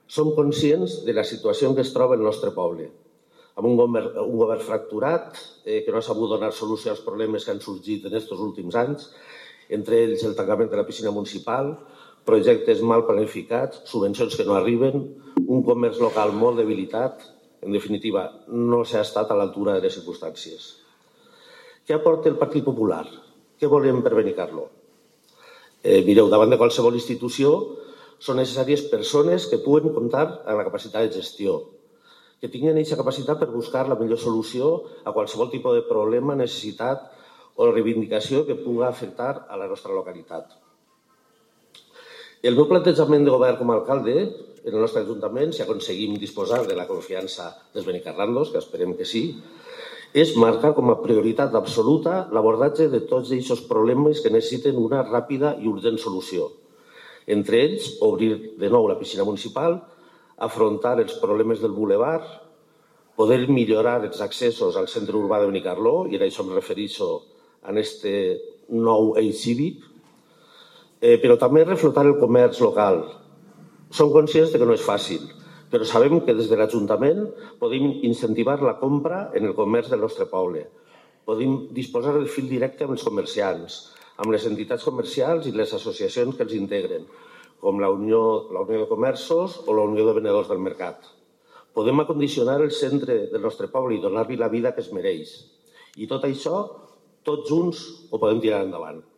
Som conscients de la situació en què es troba el nostre poble, amb un govern fracturat que no ha sabut donar solució als problemes que han sorgit en aquests últims anys, entre ells el tancament de la piscina municipal, projectes mal planificats, subvencions que no arriben, un comerç local molt debilitat. En definitiva, no s'ha estat a l'altura de les circumstàncies. Què aporta el Partit Popular? Què volem per Benicarló? Mireu, davant de qualsevol institució són necessàries persones que puguen comptar amb la capacitat de gestió, que tinguin aquesta capacitat per buscar la millor solució a qualsevol tipus de problema, necessitat o reivindicació que pugui afectar a la nostra localitat. El meu plantejament de govern com a alcalde en el nostre ajuntament, si aconseguim disposar de la confiança dels benicarlandos, que esperem que sí, és marcar com a prioritat absoluta l'abordatge de tots aquests problemes que necessiten una ràpida i urgent solució. Entre ells, obrir de nou la piscina municipal, afrontar els problemes del bulevard, poder millorar els accessos al centre urbà de Benicarló, i a això em refereixo a aquest nou eix cívic, però també reflotar el comerç local. Som conscients que no és fàcil, però sabem que des de l'Ajuntament podem incentivar la compra en el comerç del nostre poble. Podem disposar del fil directe amb els comerciants, amb les entitats comercials i les associacions que els integren, com la Unió de Comerços o la Unió de Venedors del Mercat. Podem acondicionar el centre del nostre poble i donar-li la vida que es mereix. I tot això, tots junts, ho podem tirar endavant.